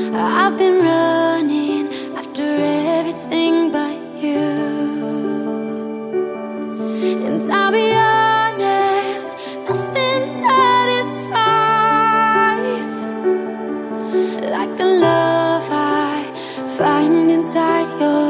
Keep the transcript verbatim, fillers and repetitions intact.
I've been running after everything but you. And I'll be honest, nothing satisfies like the love I find inside your